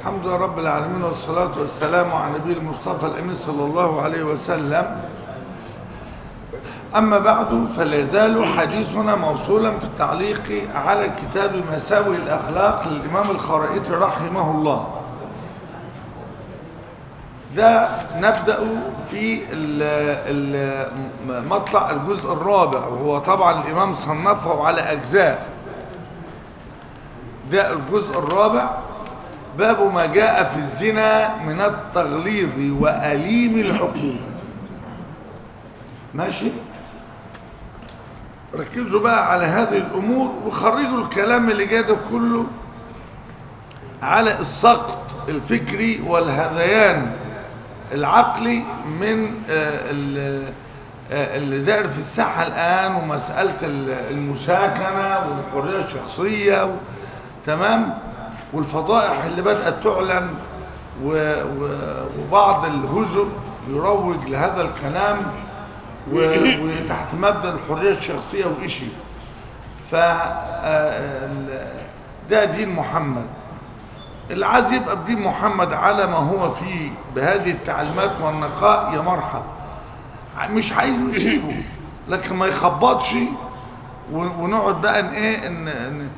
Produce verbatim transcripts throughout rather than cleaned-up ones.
الحمد لله رب العالمين، والصلاة والسلام على نبي المصطفى الأمين صلى الله عليه وسلم. أما بعد، فلا يزال حديثنا موصولا في التعليق على كتاب مساوي الأخلاق للإمام الخرائطي رحمه الله. ده نبدأ في مطلع الجزء الرابع، وهو طبعا الإمام صنفه على أجزاء. ده الجزء الرابع، باب ما جاء في الزنا من التغليظ وأليم العقوبة. ماشي؟ ركزوا بقى على هذه الأمور وخرجوا الكلام اللي جاء ده كله على السقط الفكري والهذيان العقلي من اللي داير في الساحة الآن، ومسألة المساكنة والحرية الشخصية، تمام، والفضائح اللي بدأت تعلن، وبعض الهزء يروج لهذا الكلام وتحت مبدأ الحرية الشخصية وإشي. فده دين محمد. اللي عايز يبقى بدين محمد على ما هو فيه بهذه التعليمات والنقاء يا مرحب، مش عايزه يسيبه، لكن ما يخبطش ونقعد بقى ان ايه ان, إن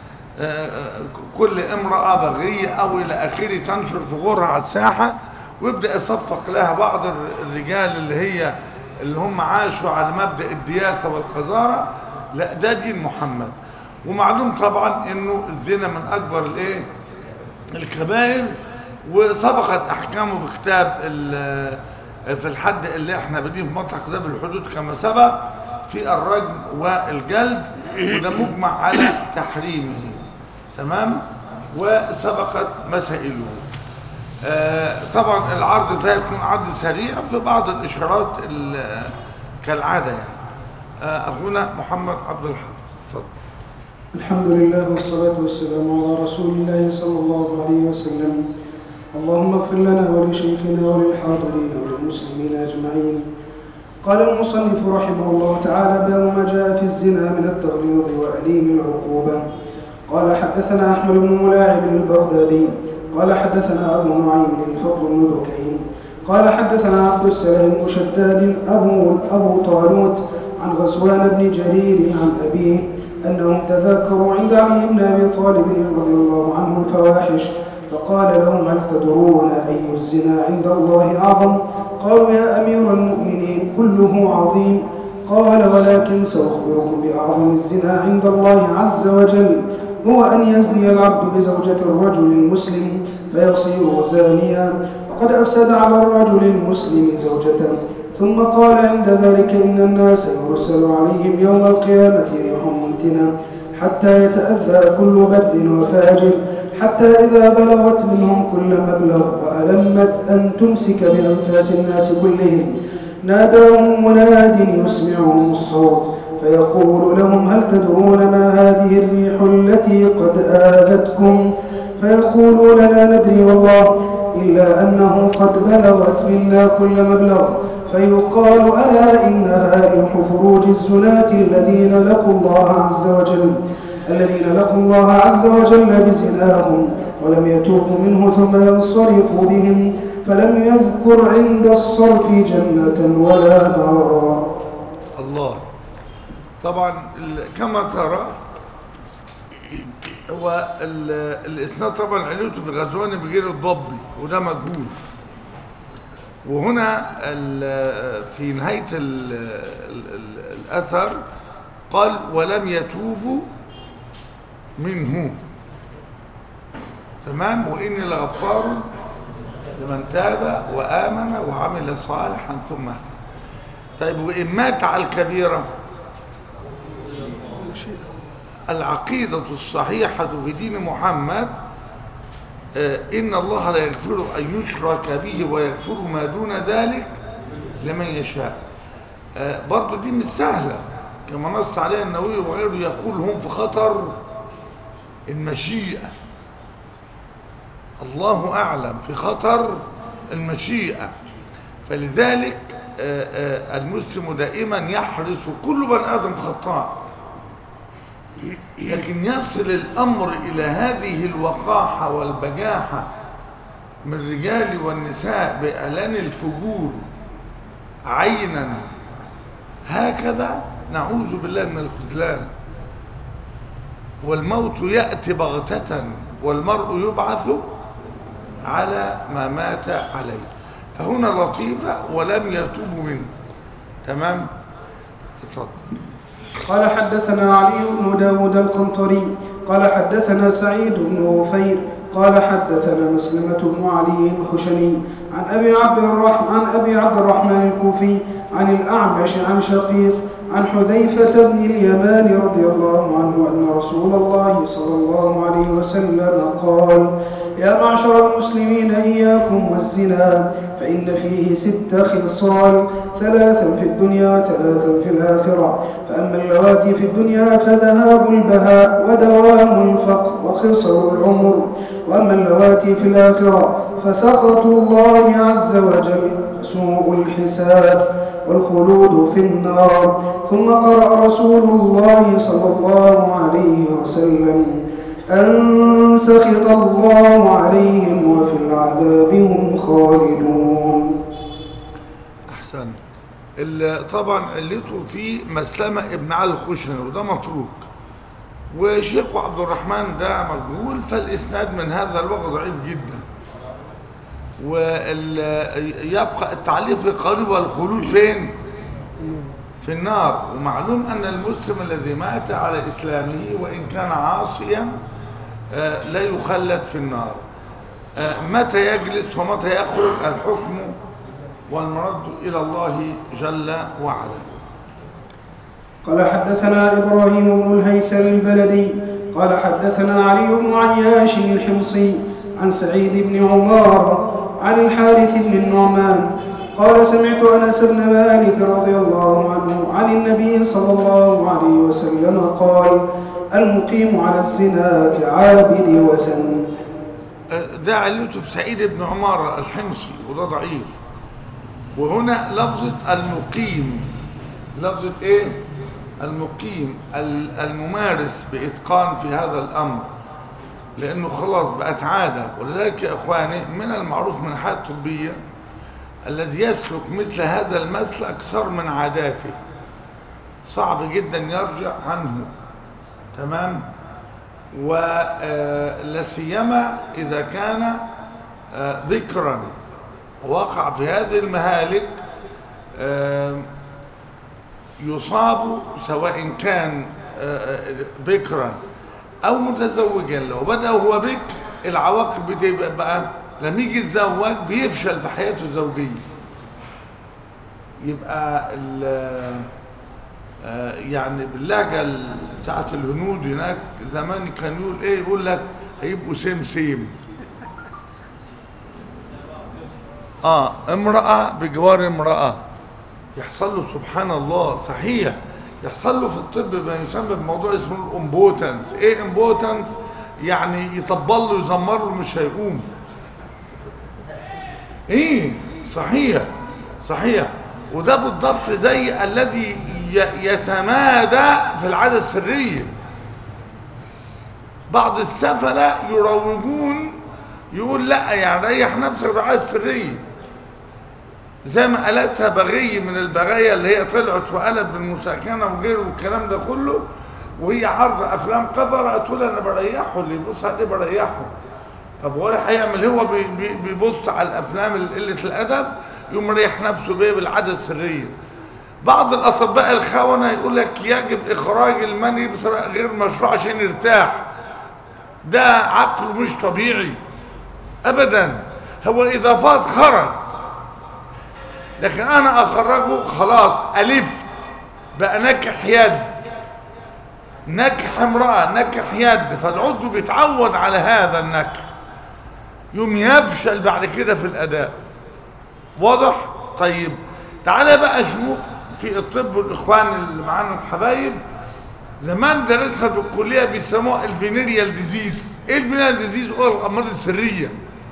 كل امرأة بغية او الى اخره تنشر فغورها على الساحة، ويبدأ يصفق لها بعض الرجال اللي هي اللي هم عاشوا على مبدأ الدياثة والقذارة. لا، ده دين محمد. ومعلوم طبعا انه الزنا من اكبر الايه الكبائر، وسبقت احكامه في كتاب في الحد اللي احنا بديه في مطلع كتاب الحدود كما سبق في الرجم والجلد، وده مجمع على تحريمه، تمام، وسبقت مسائله. آه طبعا العرض فيها يكون عرض سريع في بعض الاشارات كالعاده يعني. آه اخونا محمد عبد الحق، اتفضل. الحمد لله والصلاة والسلام على رسول الله صلى الله عليه وسلم. اللهم اغفر لنا ولشيخنا وللحاضرين وللمسلمين أجمعين. قال المصنف رحمه الله تعالى: باب ما جاء في الزنا من التغليظ وأليم العقوبة. قال حدثنا أحمد بن ملاعب البغدادي قال حدثنا أبو نعيم الفضل بن دكين قال حدثنا عبد السلام بن شداد أبو, أبو طالوت عن غزوان بن جرير عن أبيه أنهم تذاكروا عند علي بن أبي طالب رضي الله عنه الفواحش، فقال لهم: هل تدرون أي الزنا عند الله أعظم؟ قالوا: يا أمير المؤمنين كله عظيم. قال: ولكن سأخبركم بأعظم الزنا عند الله عز وجل، هو أن يزني العبد بزوجة الرجل المسلم فيصير زانيا، وقد أفسد على الرجل المسلم زوجته. ثم قال عند ذلك: إن الناس يرسل عليهم يوم القيامة ريح منتنة حتى يتأذى كل بر وفاجر، حتى إذا بلغت منهم كل مبلغ وألمت أن تمسك بأنفاس الناس كلهم، ناداهم مناد يسمعهم الصوت فيقول لهم: هل تدرون ما هذه الريح التي قد آذتكم؟ فيقولوا: لنا ندري والله، إلا أنه قد بلغت منا كل مبلغ. فيقال: ألا إنها ريح فروج الزناة الذين لقوا الله عز وجل الذين لقوا الله عز وجل بزناهم ولم يتوبوا منه ثم ينصرفوا بهم، فلم يذكر عند الصرف جنة ولا نارا. الله. طبعا كما ترى هو الإسناد طبعا علته في غزوان بغير الضبي، وده مجهول. وهنا في نهاية الأثر قال: ولم يتوبوا منه، تمام، وإني لغفار لمن تاب وآمن وعمل صالحا ثم اهتدى. طيب، وإن مات على الكبيرة؟ العقيدة الصحيحة في دين محمد إن الله لا يغفر أن يشرك به ويغفر ما دون ذلك لمن يشاء. برضو دي مش سهلة، كما نص عليها النووي وغيره، يقول هم في خطر المشيئة. الله أعلم، في خطر المشيئة. فلذلك المسلم دائما يحرص، كل بني آدم خطاء، لكن يصل الأمر إلى هذه الوقاحة والبجاحة من الرجال والنساء بإعلان الفجور عينا هكذا نعوذ بالله من الخذلان. والموت يأتي بغتة والمرء يبعث على ما مات عليه. فهنا لطيفة ولم يتوب منه. تمام. اتفضل. قال حدثنا علي بن داود القنطري قال حدثنا سعيد بن غفير قال حدثنا مسلمة بن علي الخشني عن أبي عبد الرحمن عن أبي عبد الرحمن الكوفي عن الأعمش عن شقيق عن حذيفة بن اليمان رضي الله عنه أن رسول الله صلى الله عليه وسلم قال: يا معشر المسلمين إياكم والزنا فإن فيه ست خصال، ثلاثا في الدنيا وثلاثا في الآخرة، فأما اللواتي في الدنيا فذهاب البهاء ودوام الفقر وقصر العمر، وأما اللواتي في الآخرة فسخط الله عز وجل وسوء الحساب والخلود في النار. ثم قرأ رسول الله صلى الله عليه وسلم: أن سخط الله عليهم وفي العذاب هم خالدون. أحسن. طبعا علته في مسلمة ابن علي الخشني وده متروك، وشيخه عبد الرحمن ده مجهول، فالإسناد من هذا الوقت ضعيف جدا. ويبقى التعليق القريب والخلود فين؟ في النار. ومعلوم أن المسلم الذي مات على إسلامه وإن كان عاصيا لا يخلد في النار. متى يجلس ومتى يخرج الحكم والمرد إلى الله جل وعلا. قال حدثنا إبراهيم بن الهيثم البلدي قال حدثنا علي بن عياش الحمصي عن سعيد بن عمارة عن الحارث بن النعمان قال: سمعت أنس بن مالك رضي الله عنه عن النبي صلى الله عليه وسلم قال: المقيم على الزنا كعابد وثن. ده علته في سعيد بن عمارة الحمصي وده ضعيف. وهنا لفظة المقيم، لفظة ايه؟ المقيم، الممارس بإتقان في هذا الأمر، لأنه خلاص بقت عادة. ولذلك يا إخواني من المعروف من الحياة الطبية الذي يسلك مثل هذا المسلك أكثر من عاداته صعب جدا يرجع عنه. تمام. ولا سيما إذا كان ذكرا وقع في هذه المهالك يصاب، سواء كان بكرا أو متزوجا. لو بدأ هو بكر العواقب بتبقى بقى لما يجي يتزوج بيفشل في حياته الزوجية. يبقى يعني باللهجة بتاعت الهنود هناك زمان كان يقول ايه؟ يقول لك هيبقوا سيم سيم. اه امرأة بجوار امرأة يحصل له سبحان الله صحيح يحصل له في الطب ما يسمى بموضوع اسمه الامبوتنس. ايه امبوتنس؟ يعني يطبل له يزمر له مش هيقوم. ايه صحيح صحيح. وده بالضبط زي الذي يتمادى في العادة السرية. بعض السفلة يروجون يقول لا يعني ريح نفسك بالعادة السرية، زي ما قالتها بغي من البغايا اللي هي طلعت وقلب بالمساكنة وغيره والكلام ده كله، وهي عرض افلام قذرة تقول انا بريحه، اللي يبص عليه بريحه. طب هو هيعمل هو بيبص على الافلام قلة الادب يقوم مريح نفسه بيه بالعادة السرية. بعض الاطباء الخونة يقول لك يجب اخراج المني بطريقة غير مشروعة عشان يرتاح. ده عقله مش طبيعي ابدا. هو اذا فاض خرج، لكن انا اخرجه خلاص الف بقى نكح يد، نكح امرأة، نكح يد، فالعضو بيتعود على هذا النكح يوم يفشل بعد كده في الاداء. واضح؟ طيب تعالى بقى شوف في الطب والاخوان اللي معانا الحبايب، زمان درسها في الكليه بيسموها الفينيريال ديزيز. ايه الفينيريال ديزيز؟ هو الامراض السريه.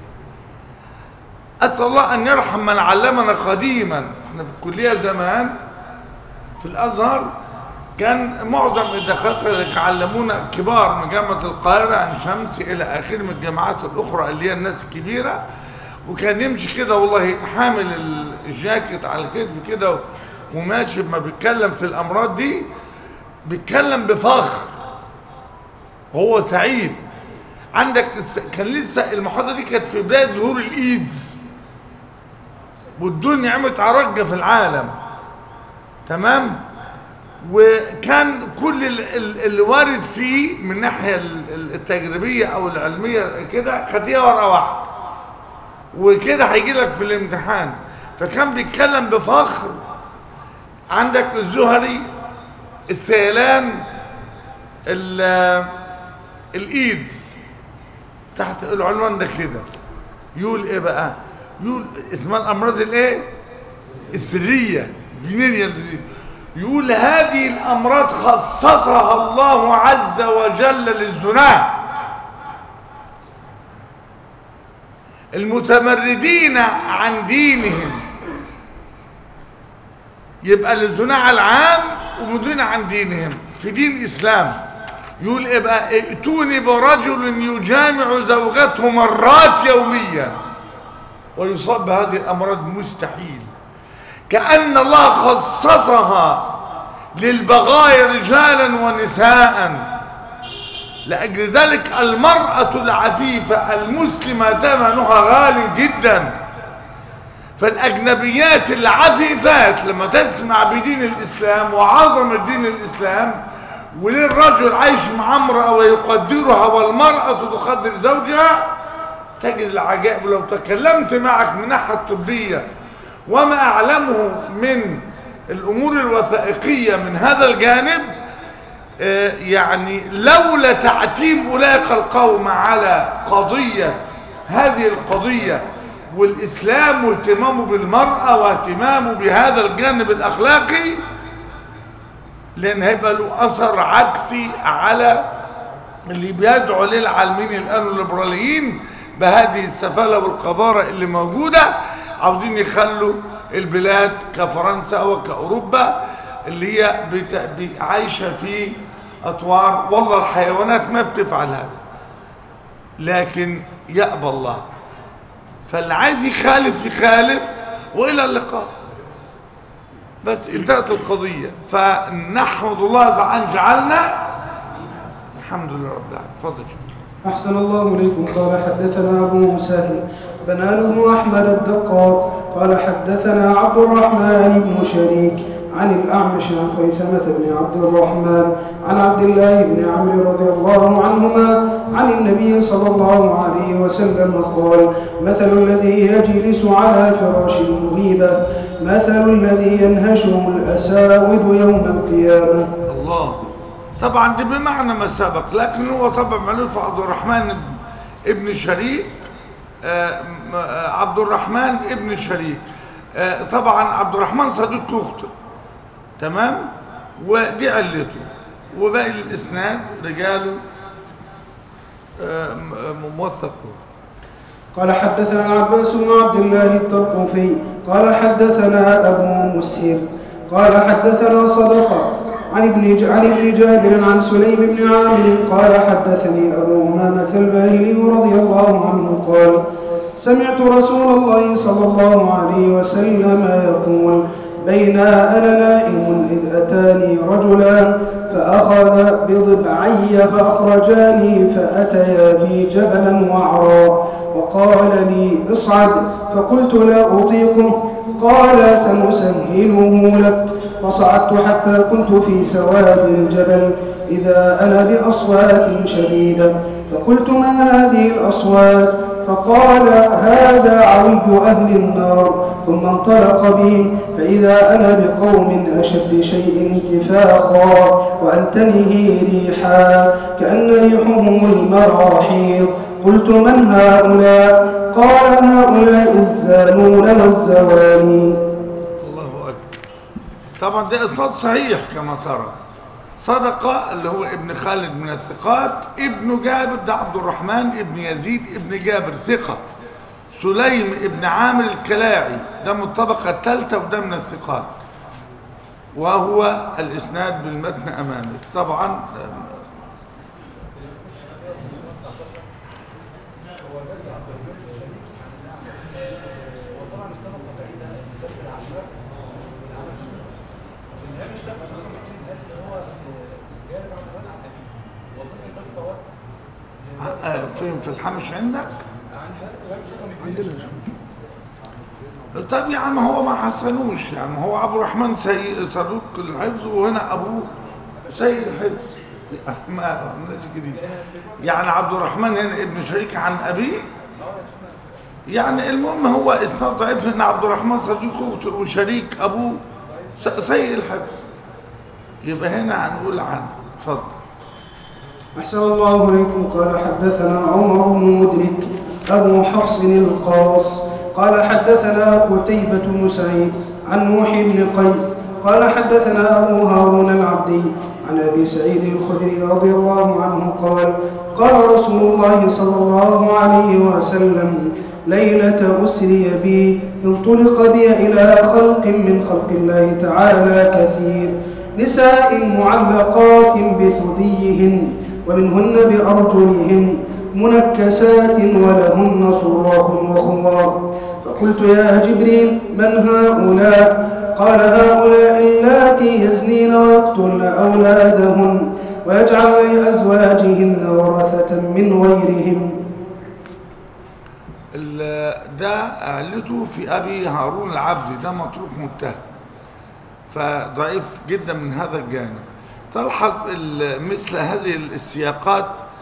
اسال الله ان يرحم من علمنا قديما. احنا في الكليه زمان في الازهر كان معظم الدكاتره اللي علمونا كبار من جامعه القاهره عين شمس الى اخره من الجامعات الاخرى اللي هي الناس الكبيره وكان يمشي كده والله حامل الجاكيت على كتفه كده وماشي، ما بيتكلم في الامراض دي بيتكلم بفخر، هو سعيد. عندك كان لسه المحاضره دي كانت في بدايه ظهور الايدز والدنيا عملت عرجه في العالم، تمام؟ وكان كل اللي وارد فيه من الناحيه التجريبيه او العلميه كده خديها ورقه واحده وكده هيجي لك في الامتحان. فكان بيتكلم بفخر. عندك الزهري السيلان الايدز تحت العنوان ده كده يقول ايه بقى؟ يقول اسمها الامراض الايه السريه فينيريال ديزيز. يقول هذه الامراض خصصها الله عز وجل للزناه المتمردين عن دينهم، يبقى للزناه العام ومدين عن دينهم في دين الاسلام. يقول ايه بقى؟ ائتوني برجل يجامع زوجته مرات يوميا ويصاب بهذه الامراض، مستحيل. كأن الله خصصها للبغايا رجالا ونساء. لأجل ذلك المرأة العفيفة المسلمة ثمنها غال جدا. فالأجنبيات العفيفات لما تسمع بدين الإسلام وعظمة دين الإسلام وليه الرجل عايش مع امرأة ويقدرها والمرأة تقدر زوجها، تجد العجائب. لو تكلمت معك من الناحية الطبية وما أعلمه من الأمور الوثائقية من هذا الجانب، يعني لولا تعتيم أولئك القوم على قضية هذه القضية والإسلام واهتمامه بالمرأة واهتمامه بهذا الجانب الأخلاقي، لأن هيبقى له أثر عكسي على اللي بيدعو للعالمين الآن الليبراليين بهذه السفالة والقذارة اللي موجودة. عاوزين يخلوا البلاد كفرنسا وكأوروبا اللي هي عايشة في أطوار، والله الحيوانات ما بتفعل هذا، لكن يأبى الله. فاللي عايز يخالف يخالف، وإلى اللقاء. بس انتهت القضية. فنحمد الله أن جعلنا الحمد لله رب العالمين. تفضل. أحسن الله إليكم. قال حدثنا أبو مسهل بنان بن أحمد الدقاق قال حدثنا عبد الرحمن بن شريك عن الأعمش عن خيثمة بن عبد الرحمن عن عبد الله بن عمرو رضي الله عنهما عن النبي صلى الله عليه وسلم قال: مثل الذي يجلس على فراش المغيبة مثل الذي ينهشه الأساود يوم القيامة. الله. طبعا دي بمعنى ما سبق، لكن هو طبعا معلوف عبد الرحمن ابن شريك، عبد الرحمن ابن شريك. طبعا عبد الرحمن صديق اخته، تمام، ودي علته، وباقي الاسناد رجاله موثقون. قال حدثنا العباس بن عبد الله الترقفي قال حدثنا ابو مسهر قال حدثنا صدقه عن ابن عن ابن جابر عن سليم بن عامر قال حدثني ابو امامه الباهلي رضي الله عنه قال: سمعت رسول الله صلى الله عليه وسلم يقول: بين أنا نائم إذ أتاني رجلان فأخذ بضبعي فأخرجاني فأتيا بي جبلا وعرا وقال لي: اصعد. فقلت: لا أطيقه. قال: سنسهله لك. فصعدت حتى كنت في سواد الجبل إذا أنا بأصوات شديدة، فقلت: ما هذه الأصوات؟ فقال: هذا عوي أهل النار. ثم انطلق بي فإذا أنا بقوم أشد شيء انتفاخا وأنتنه ريحا كأن ريحهم المراحيض. قلت: من هؤلاء؟ قال: هؤلاء الزانون والزواني. الله أكبر. طبعا ده إسناد صحيح كما ترى. صدقة اللي هو ابن خالد من الثقات، ابن جابر ده عبد الرحمن ابن يزيد ابن جابر ثقة. سليم ابن عامر الكلاعي ده من الطبقة الثالثة وده من الثقات، وهو الإسناد بالمتن أمامك. طبعا آه، فين في الحمش عندك؟ عندنا طب يا عم هو ما حسنوش، يعني هو عبد الرحمن سيء صدوق الحفظ، وهنا ابوه سيء الحفظ. ما ماشي جديد. يعني عبد الرحمن هنا ابن شريك عن ابيه، يعني المهم هو اسناد ضعيف ان عبد الرحمن صديق اخته وشريك ابوه سيء الحفظ، يبقى هنا هنقول عنه. اتفضل. أحسن الله إليكم. قال حدثنا عمر بن مدرك أبو حفص القاص قال حدثنا قتيبة بن سعيد عن نوح بن قيس قال حدثنا أبو هارون العبدي عن أبي سعيد الخدري رضي الله عنه قال قال رسول الله صلى الله عليه وسلم ليلة أسري بي انطلق بي إلى خلق من خلق الله تعالى كثير، نساء معلقات بثديهن ومنهن بأرجلهن منكسات ولهن صراخ وخوار، فقلت يا جبريل من هؤلاء؟ قال هؤلاء اللاتي يزنين ويقتلن أولادهن ويجعلن لأزواجهن ورثة من غيرهم. ده علته في أبي هارون العبدي، ده متروك متهم، فضعيف جدا من هذا الجانب. تلحظ مثل هذه السياقات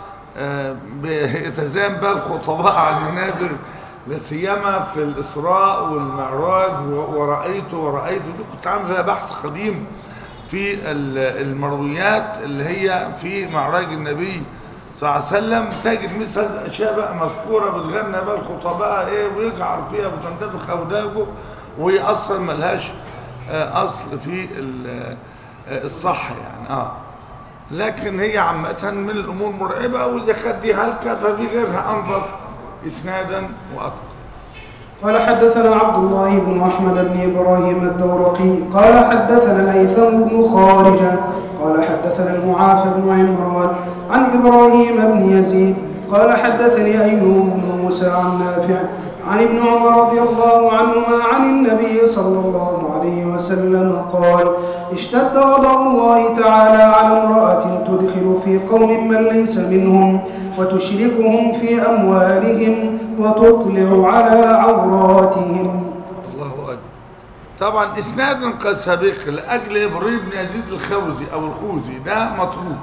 يتزام بها الخطباء على المنابر، لا سيما في الإسراء والمعراج ورأيته ورأيته دي كنت عامل فيها بحث قديم في المرويات اللي هي في معراج النبي صلى الله عليه وسلم. تجد مثل هذه الأشياء بقى مذكورة بتغنى بها الخطباء ايه ويجعر فيها وتنتفخ أوداجه، وهي أصلا ملهاش أصل في الصح يعني. اه لكن هي عامة من الأمور مرعبة، وإذا خد دي هلكة ففي غيرها أنظف إسنادا وأتقى. قال حدثنا عبد الله بن أحمد بن إبراهيم الدورقي قال حدثنا الهيثم بن خارجة قال حدثنا المعافى بن عمران عن إبراهيم بن يزيد قال حدثني أيوب بن موسى عن نافع عن ابن عمر رضي الله عنهما عن النبي صلى الله عليه وسلم قال اشتد غضب الله تعالى على امرأة تدخل في قوم من ليس منهم وتشركهم في أموالهم وتطلع على عوراتهم. الله أكبر. طبعا إسناد قد سبق لأجل إبراهيم بن يزيد الخوزي أو الخوزي ده متروك.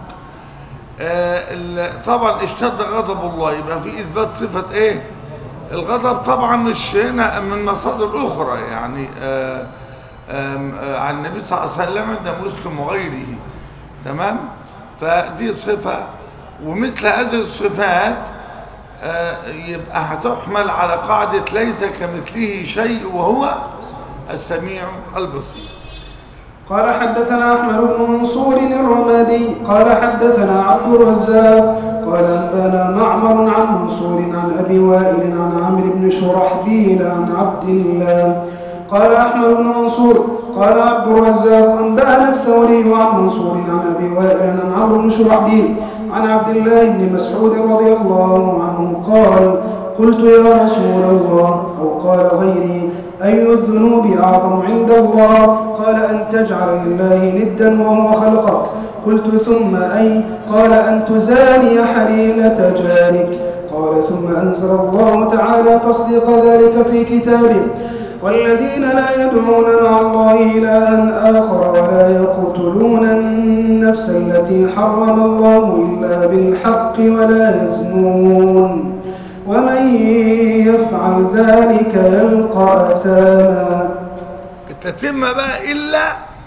آه طبعا اشتد غضب الله، يبقى في إثبات صفة إيه؟ الغضب. طبعا مش هنا من مصادر أخرى يعني آه آه آه عن النبي صلى الله عليه وسلم ده مسلم وغيره، تمام؟ فدي صفة، ومثل هذه الصفات آه يبقى هتحمل على قاعدة ليس كمثله شيء وهو السميع البصير. قال حدثنا أحمد بن منصور الرمادي قال حدثنا عبد الرزاق قال أنبانا معمر عن منصور عن أبي وائل عن عمرو بن شرحبيل عن عبد الله. قال أحمد بن منصور قال عبد الرزاق أنبانا الثوري عن منصور عن أبي وائل عن عمرو بن شرحبيل عن عبد الله بن مسعود رضي الله عنه قال قلت يا رسول الله أو قال غيري أي الذنوب أعظم عند الله؟ قال أن تجعل لله ندا وهو خلقك. قلت ثم أي؟ قال أن تزاني حليلة جارك. قال ثم أنزل الله تعالى تصديق ذلك في كتابه والذين لا يدعون مع الله إلها آخر ولا يقتلون النفس التي حرم الله إلا بالحق ولا يزنون ومن يفعل ذلك يلقى أثاما. التتمة بقى إلا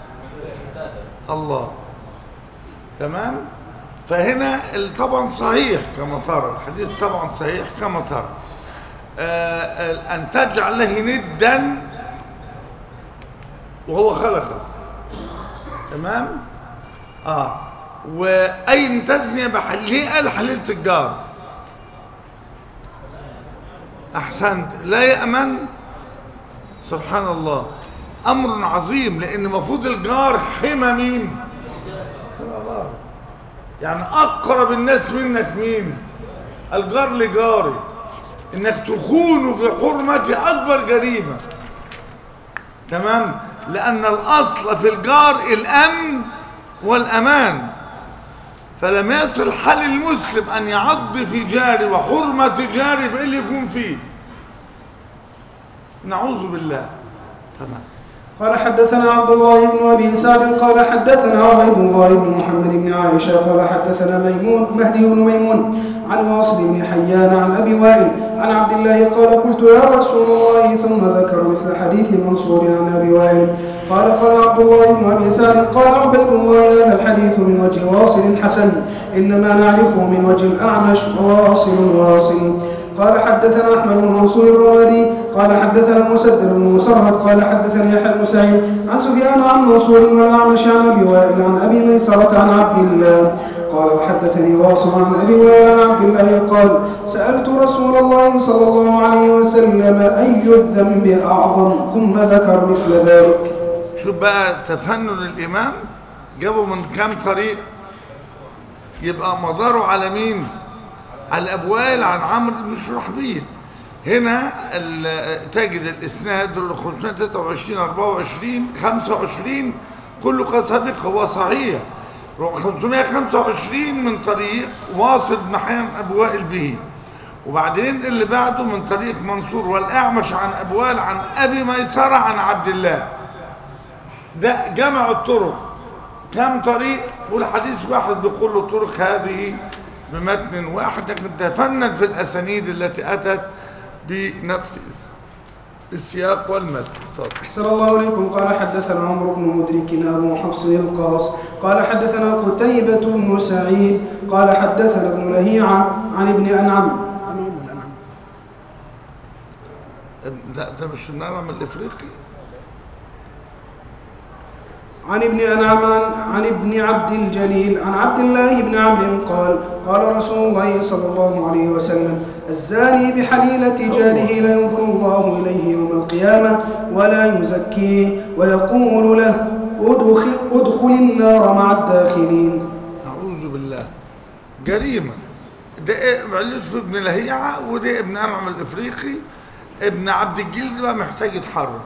الله، تمام؟ فهنا طبعا صحيح كما ترى الحديث، طبعا صحيح كما ترى آه أن تجعل له ندا وهو خلقه، تمام؟ آه وأين تزني بحل ليه قال حليلة الجار؟ أحسنت، لا يأمن. سبحان الله، أمر عظيم، لأن المفروض الجار حمى مين؟ حمى الله. يعني أقرب الناس منك مين؟ الجار لجاره، انك تخون في حرمة اكبر جريمة. تمام؟ لان الاصل في الجار الامن والامان، فلم يصل حال المسلم ان يعض في جاري وحرمة جاري بايه اللي يكون فيه. نعوذ بالله. تمام. قال حدثنا عبد الله بن أبي سعد قال حدثنا عبيد الله بن محمد بن عائشة قال حدثنا ميمون مهدي بن ميمون عن واصل بن حيان عن أبي وائل عن عبد الله قال قلت يا رسول الله، ثم ذكر مثل حديث منصور عن أبي وائل. قال قال عبد الله بن أبي سعد قال عبيد الله هذا الحديث من وجه واصل حسن، إنما نعرفه من وجه الأعمش وواصل واصل. قال حدثنا أحمد بن منصور الرمادي قال حدثنا مسدد بن مسرهد قال حدثني يحيى بن سعيد عن سفيان عن منصور والأعمش عن أبي وائل عن أبي ميسرة عن عبد الله قال وحدثني واصل عن أبي وائل عن عبد الله قال سألت رسول الله صلى الله عليه وسلم أي الذنب أعظم، ثم ذكر مثل ذلك. شوف بقى تفنن الإمام، جابوا من كام طريق، يبقى مداره على مين؟ على الأبوال عن عمرو بن شرحبيل. هنا تجد الإسناد اللي خمسمائة وثلاثة وعشرين أربعة وعشرين خمسة وعشرين كله قد سبق، هو صحيح. خمسمائة وخمسة وعشرين من طريق واصل بن حيان أبو وائل به، وبعدين اللي بعده من طريق منصور والأعمش عن أبو وائل عن أبي ميسرة عن عبد الله. ده جمع الطرق كم طريق، والحديث واحد بكل الطرق هذه بمتن واحد، لكن تفنن في الأسانيد التي أتت بنفس السياق والمتن. أحسن الله إليكم. قال حدثنا عمرو بن مدرك أبو حفص القاص قال حدثنا قتيبة بن سعيد قال حدثنا ابن لهيعة عن ابن أنعم. لا ده مش النعم الإفريقي. عن ابن أنعم عن ابن عبد الجليل عن عبد الله بن عمرو قال قال رسول الله صلى الله عليه وسلم الزاني بحليلة جاره لا ينظر الله إليه يوم القيامة ولا يزكيه ويقول له ادخل, ادخل النار مع الداخلين. أعوذ بالله. جريمة. ده معلش في ابن لهيعة، وده ابن أنعم الإفريقي. ابن عبد الجليل بقى محتاج يتحرر،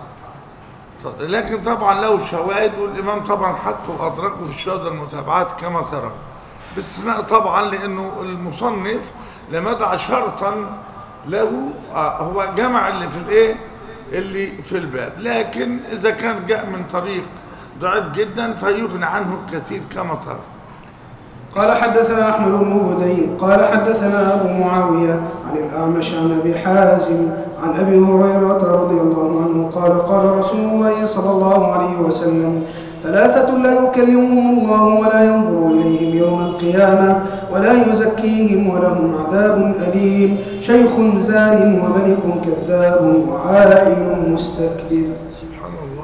لكن طبعا له شواهد، والإمام طبعا حطه وأدركه في الشهادة المتابعات كما ترى، باستثناء طبعا لأنه المصنف لم يضع شرطا له، هو جمع اللي في الايه اللي في الباب، لكن إذا كان جاء من طريق ضعيف جدا فيغني عنه الكثير كما ترى. قال حدثنا أحمد بن بدين قال حدثنا أبو معاوية عن الأعمش عن أبي حازم عن أبي هريرة رضي الله عنه قال قال رسول الله صلى الله عليه وسلم ثلاثة لا يكلمهم الله ولا ينظر إليهم يوم القيامة ولا يزكيهم ولهم عذاب أليم شيخ زان وملك كذاب وعائل مستكبر. سبحان الله.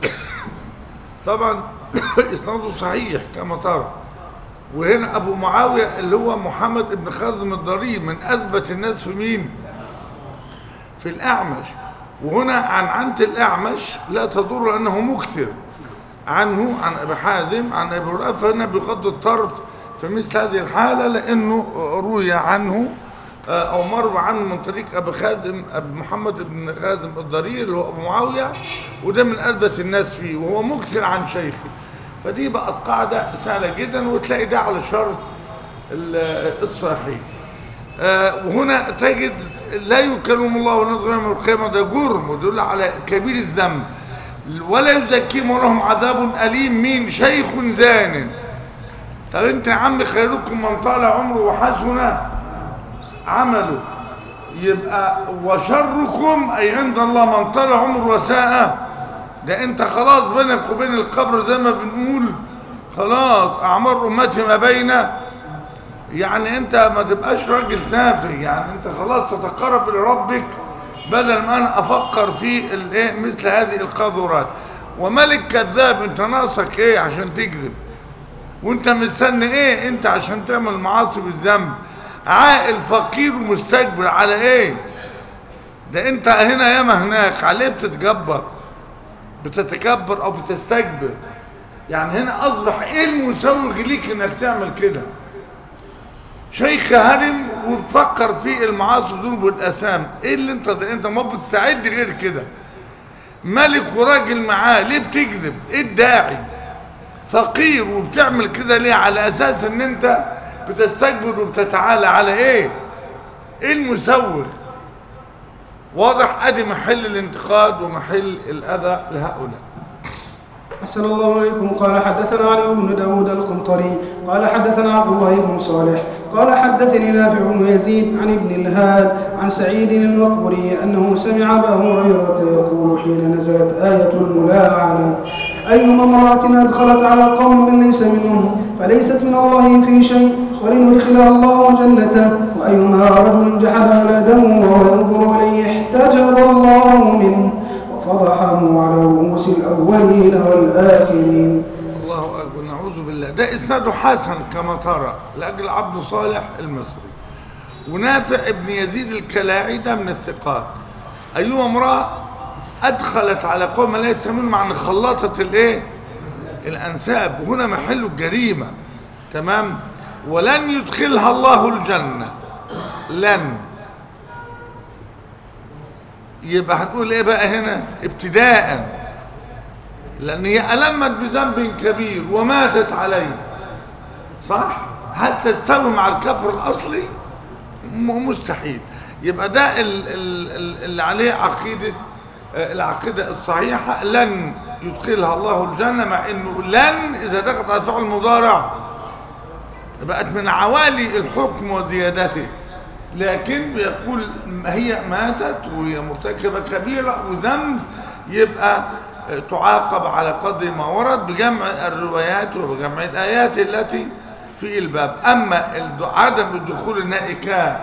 طبعا إسناده صحيح كما ترى. وهنا أبو معاوية اللي هو محمد بن خازم الضرير من أثبت الناس في مين؟ في الأعمش. وهنا عن عنت الأعمش لا تضر أنه مكثر عنه عن أبي حازم عن أبي هريرة، فهنا بغض الطرف في مثل هذه الحالة، لأنه روي عنه أو مر عنه من طريق أبي خازم أبي محمد بن خازم الضرير اللي هو أبو معاوية، وده من أثبت الناس فيه، وهو مكثر عن شيخه. فدي بقت قاعدة سهلة جدا، وتلاقي ده على شرط الصحيح. آه وهنا تجد لا يكلم الله ونظر يوم القيامة، ده جرم ويدل على كبير الذنب. ولا يزكيهم ولهم عذاب أليم. مين؟ شيخ زان. طب انت يا عم خيركم من طال عمره وحسن عمله، يبقى وشركم أي عند الله من طال عمره وساء. ده انت خلاص بينك وبين القبر زي ما بنقول خلاص اعمار امتي ما بين، يعني انت ما تبقاش راجل تافه، يعني انت خلاص تتقرب لربك بدل ما انا افكر في الايه مثل هذه القاذورات. وملك كذاب، انت ناقصك ايه عشان تكذب؟ وانت مستني ايه انت عشان تعمل معاصي بالذنب؟ عاقل فقير ومستكبر على ايه؟ ده انت هنا ياما هناك عليه بتتجبر بتتكبر او بتستكبر. يعني هنا اصبح ايه المسوغ ليك انك تعمل كده؟ شيخ هرم وبتفكر في المعاصي والذنوب والاثام. ايه اللي انت ده؟ انت ما بتستعد غير كده. ملك وراجل معاه، ليه بتكذب؟ ايه الداعي؟ فقير وبتعمل كده ليه؟ على اساس ان انت بتستكبر وبتتعالى على ايه؟ ايه المسوغ؟ واضح. ادي محل الانتقاد ومحل الاذى لهؤلاء. أحسن الله عليكم. قال حدثنا علي بن داود القنطري قال حدثنا عبد الله بن صالح قال حدثني نافع بن يزيد عن ابن الهاد عن سعيد المقبري أنه سمع أبا هريرة يقول حين نزلت آية الملاعنة: أيما امرأة أدخلت على قوم من ليس منهم فليست من الله في شيء ولندخلها الله جنته، وأيما رجل جحد ولده وهو ينظر إليه احتجب الله منه وفضحه على رؤوس الأولين والآخرين. الله أكبر. نعوذ بالله. ده إسناده حسن كما ترى لأجل عبد صالح المصري ونافع ابن يزيد الكلاعي ده من الثقات. أيما امرأة أدخلت على قوم ليس منهم، معنى خلطت الإيه؟ الأنساب، وهنا محل الجريمة. تمام. ولن يدخلها الله الجنة. لن. يبقى هتقول ايه بقى هنا ابتداء؟ لان هي ألمت بذنب كبير وماتت عليه، صح؟ هل تستوي مع الكفر الاصلي؟ مستحيل. يبقى ده اللي عليه عقيدة العقيدة الصحيحة، لن يدخلها الله الجنة، مع انه لن اذا دخلت على فعل المضارع بقت من عوالي الحكم وزيادته، لكن بيقول هي ماتت وهي مرتكبة كبيرة وذنب، يبقى تعاقب على قدر ما ورد بجمع الروايات وبجمع الآيات التي في الباب. أما عدم الدخول النهائي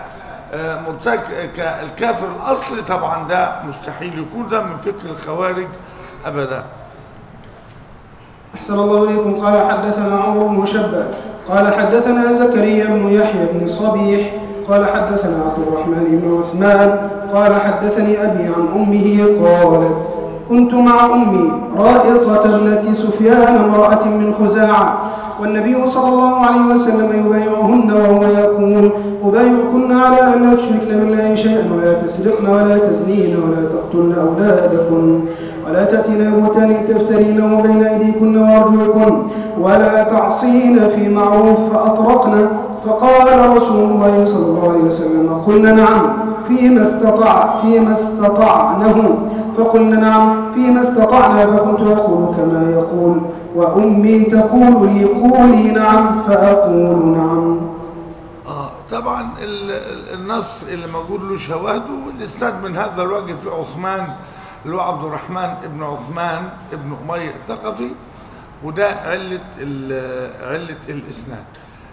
كالكافر الأصلي طبعا ده مستحيل يكون، ده من فكر الخوارج أبدا. أحسن الله إليكم. قال حدثنا عمرو بن شبة قال حدثنا زكريا بن يحيى بن صبيح قال حدثنا عبد الرحمن بن عثمان قال حدثني أبي عن أمه قالت: كنت مع أمي رائطة ابنة سفيان امرأة من خزاعة، والنبي صلى الله عليه وسلم يبايعهن وهو يقول: أبايعكن على أن لا تشركن بالله شيئا ولا تسرقن ولا تزنين ولا تقتلن أولادكن ولا تأتين بهتان تفترينه بين أيديكن وأرجلكن ولا تعصين في معروف فأطرقن. فقال رسول الله صلى الله عليه وسلم: قلنا نعم فيما استطاع فيما استطعنه فقلنا نعم فيما استطعنا، فكنت أقول كما يقول، وأمي تقول لي قولي نعم فأقول نعم. آه طبعا النص اللي موجود له شواهده، والإسناد من هذا الوجه في عثمان اللي هو عبد الرحمن ابن عثمان ابن أمية الثقفي، وده علة علة الإسناد.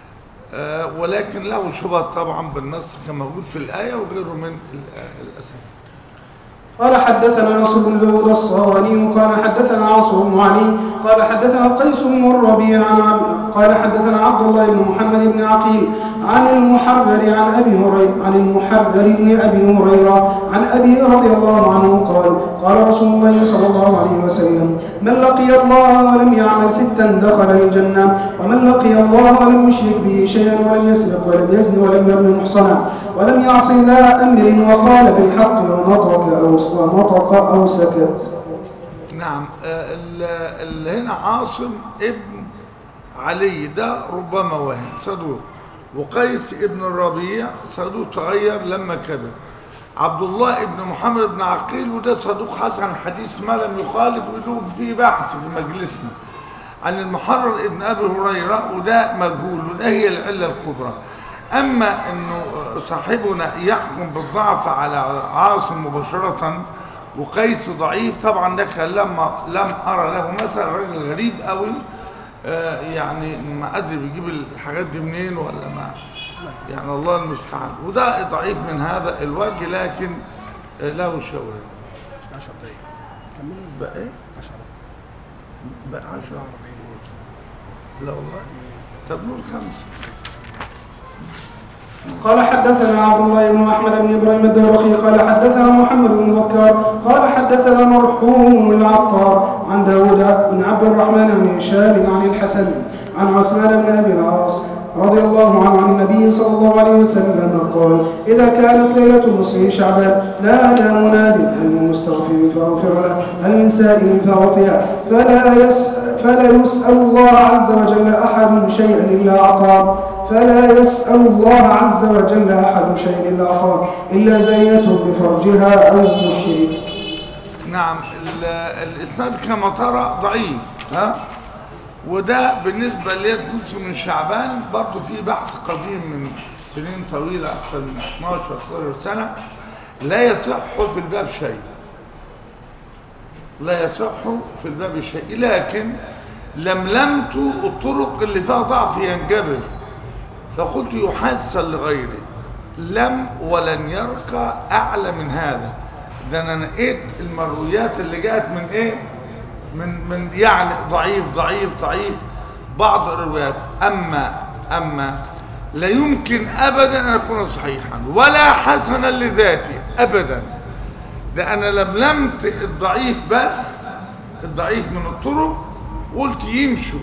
آه ولكن له شبهة طبعا بالنص كما موجود في الآية وغيره من الأسانيد. قال حدثنا نصر بن داود الصواني قال حدثنا عاصم بن علي قال حدثنا قيس بن الربيع عن عبد قال حدثنا عبد الله بن محمد بن عقيل عن المحرر عن ابي هريره عن المحرر بن ابي هريره عن ابي رضي الله عنه قال: قال رسول الله صلى الله عليه وسلم: من لقي الله ولم يعمل ستا دخل الجنه، ومن لقي الله ولم يشرك به شيئا ولم يسرق ولم يزن ولم يرمي محصنا ولم يعص ذا امر وقال بالحق ونطق او ونطق او سكت. نعم. اللي هنا عاصم ابن علي ده ربما وهم صدوق، وقيس ابن الربيع صدوق تغير لما كبر. عبد الله ابن محمد بن عقيل وده صدوق حسن حديث ما لم يخالف وله فيه بحث في مجلسنا. عن المحرر ابن ابي هريره وده مجهول، وده هي العله الكبرى. اما انه صاحبنا يحكم بالضعف على عاصم مباشره وقيس ضعيف، طبعا ده لما لم ارى له مثلا راجل غريب قوي، آه يعني ما ادري بيجيب الحاجات دي منين ولا ما، يعني الله المستعان. وده ضعيف من هذا الوجه، لكن آه له شواهد. عشر دقائق كمل بقى ايه؟ عشرة بقى عشرة. لا والله. طب نقول خمسة. قال حدثنا عبد الله بن احمد بن ابراهيم الدورقي قال حدثنا محمد بن بكار قال حدثنا مرحوم العطار عن داود بن عبد الرحمن عن هشام عن الحسن عن عثمان بن ابي العاص رضي الله عنه عن النبي صلى الله عليه وسلم قال: إذا كانت ليلة نصف شعبان نادى مناد: هل من مستغفر فأغفر له، هل من سائل فأعطيه، فلا يسأل, فلا يسأل الله عز وجل أحد شيئا إلا أعطاه فلا يسأل الله عز وجل أحد شيئا إلا أعطاه إلا زانية بفرجها أو مشرك. نعم. الإسناد كما ترى ضعيف، ها، وده بالنسبة ليلة نصف من شعبان برضو في بحث قديم من سنين طويلة أكثر من اثناشر ثلاثة عشر سنة، لا يصح في الباب شيء، لا يصح في الباب شيء، لكن لملمت الطرق اللي فيها ضعف ينجبر، فقلت يحسن لغيره، لم ولن يرقى أعلى من هذا. ده أنا نقيت المرويات اللي جاءت من إيه؟ من من يعني ضعيف ضعيف ضعيف بعض الروايات. أما أما لا يمكن أبدا أن يكون صحيحا ولا حسنا لذاته أبدا. ده أنا لملمت الضعيف بس، الضعيف من الطرق، قلت يمشوا،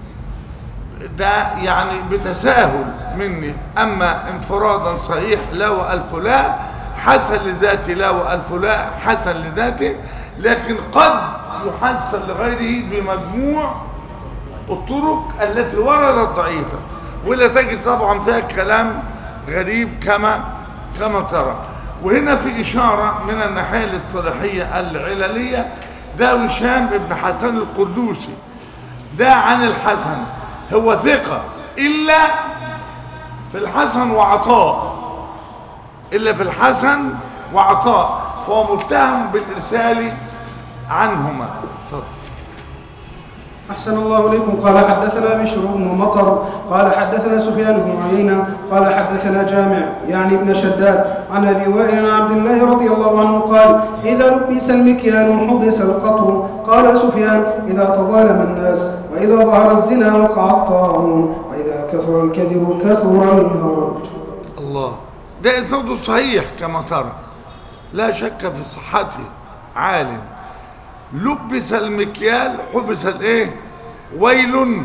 ده يعني بتساهل مني. أما انفرادا صحيح لا وألف لا، حسن لذاته لا وألف لا، حسن لذاته، لكن قد يحسن لغيره بمجموع الطرق التي وردت ضعيفة، ولا تجد طبعا فيها كلام غريب كما كما ترى. وهنا في إشارة من الناحية الاصطلاحية العللية. ده هشام بن حسن القردوسي، ده عن الحسن، هو ثقة إلا في الحسن وعطاء، إلا في الحسن وعطاء، فهو متهم بالإرسال عنهما. تفضل. أحسن الله إليكم. قال حدثنا بشر بن مطر قال حدثنا سفيان بن عيينة قال حدثنا جامع يعني ابن شداد عن أبي وائل عن عبد الله رضي الله عنه قال: إذا لبس المكيال حبس القطر. قال سفيان: إذا تظالم الناس، وإذا ظهر الزنا وقع الطاعون، وإذا كثر الكذب كثر الهرج. الله. ده إسناده صحيح كما ترى، لا شك في صحته، عالم. لبس المكيال حبس الايه؟ ويل.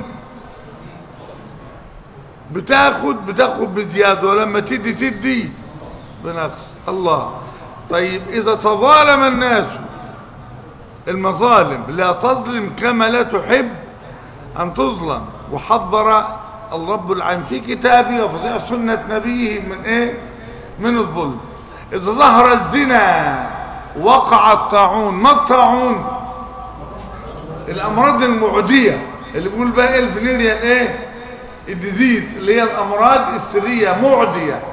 بتاخد بتاخد بزياده، ولما تدي تدي بنقص. الله. طيب إذا تظالم الناس، المظالم لا تظلم كما لا تحب أن تظلم، وحذر الرب العالمين في كتابه وفي سنة نبيه من ايه؟ من الظلم. إذا ظهر الزنا وقع الطاعون. ما الطاعون؟ الأمراض المعدية اللي بيقول بقى الفينيريا ايه؟ الديزيز، اللي هي الأمراض السرية معدية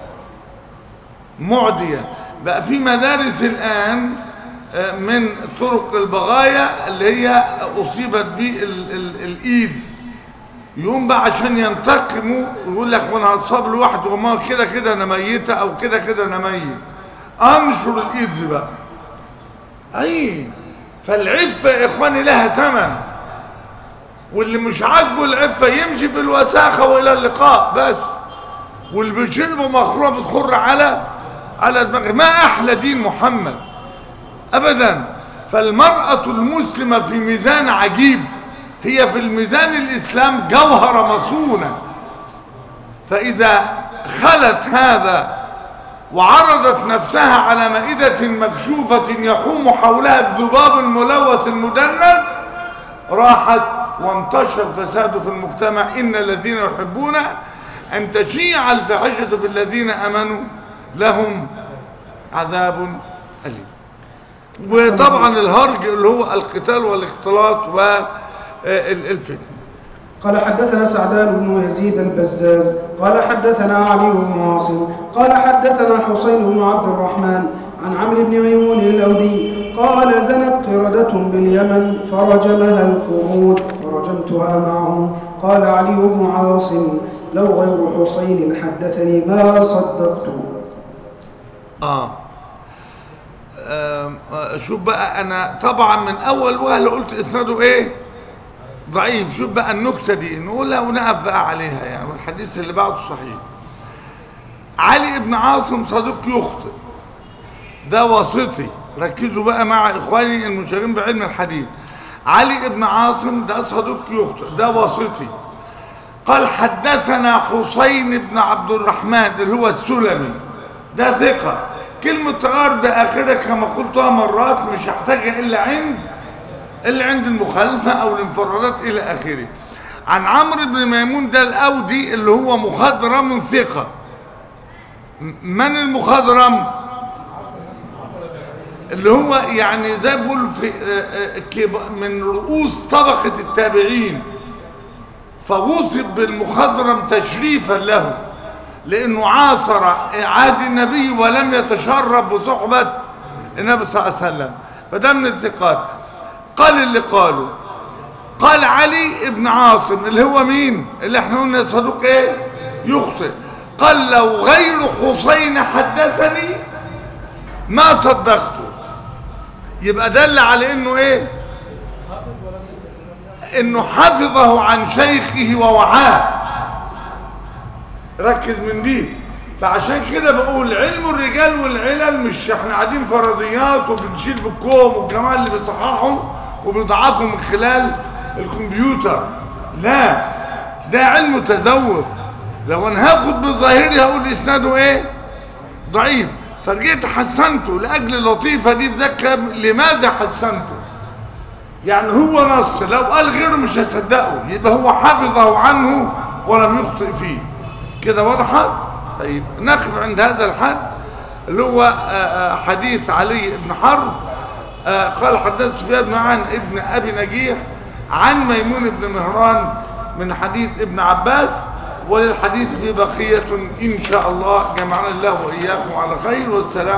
معدية. بقى في مدارس الآن من طرق البغايا اللي هي أصيبت بالإيدز، يقوم بقى عشان ينتقموا ويقول لك وانا هتصاب لوحده، وما كده كده انا ميته، او كده كده انا ميت، انشر الايدز بقى. اي فالعفه يا اخواني لها ثمن، واللي مش عاجبه العفه يمشي في الوساخه والى اللقاء بس، واللي بيشربه مخرومه بتخر على على دماغه. ما احلى دين محمد ابدا. فالمراه المسلمه في ميزان عجيب، هي في الميزان الإسلام جوهرة مصونة، فإذا خلت هذا وعرضت نفسها على مائدة مكشوفة يحوم حولها الذباب الملوث المدنس، راحت وانتشر الفساد في المجتمع. إن الذين يحبون أن تشيع الفاحشة في الذين آمنوا لهم عذاب أليم. وطبعا الهرج اللي هو القتال والاختلاط والفتن. قال حدثنا سعدان بن يزيد البزاز قال حدثنا علي بن عاصم قال حدثنا حسين بن عبد الرحمن عن عمرو بن ميمون الأودي قال: زنت قردة باليمن فرجمها القرود فرجمتها معهم. قال علي بن عاصم: لو غير حسين حدثني ما صدقت. آه. آه شوف بقى، أنا طبعا من أول وهلة قلت إسناده إيه؟ ضعيف. شوف بقى النكتة دي نقولها ونقف بقى عليها يعني، والحديث اللي بعده صحيح. علي بن عاصم صدوق يخطئ، ده واسطي. ركزوا بقى مع إخواني المشاغبين بعلم الحديث. علي بن عاصم ده صدوق يخطئ، ده واسطي. قال حدثنا حسين بن عبد الرحمن اللي هو السلمي، ده ثقة. كلمة تغار بآخرها كما قلتها مرات مش هحتاجها إلا عند إلا عند المخالفة أو الانفرادات إلى آخره. عن عمرو بن ميمون ده الأودي اللي هو مخضرم ثقة. من المخضرم؟ اللي هو يعني زي ما بقول في من رؤوس طبقة التابعين، فوصف بالمخضرم تشريفا له لأنه عاصر عهد النبي ولم يتشرب بصحبة النبي صلى الله عليه وسلم، فده من الثقات. قال اللي قالوا قال علي بن عاصم اللي هو مين اللي احنا قلنا صدوق ايه يخطئ، قال لو غير حسين حدثني ما صدقته. يبقى دل على انه ايه انه حفظه عن شيخه ووعاه. ركز من دي. فعشان كده بقول علم الرجال والعلل مش احنا قاعدين فرضيات وبنشيل بالكوم والجماعه اللي بيصححوا وبيضعفوا من خلال الكمبيوتر، لا ده علم تذوق. لو انا هاخد بظاهري هقول اسناده ايه ضعيف، فرجيت حسنته لاجل لطيفه دي ذكر لماذا حسنته، يعني هو نص لو قال غيره مش هصدقه، يبقى هو حفظه عنه ولم يخطئ فيه. كده وضحت؟ طيب نقف عند هذا الحد اللي هو حديث علي بن حرب. قال حدث سفيان بن عن ابن ابي نجيح عن ميمون بن مهران من حديث ابن عباس، وللحديث في بقية إن شاء الله. جمعنا الله وإياكم على خير، والسلام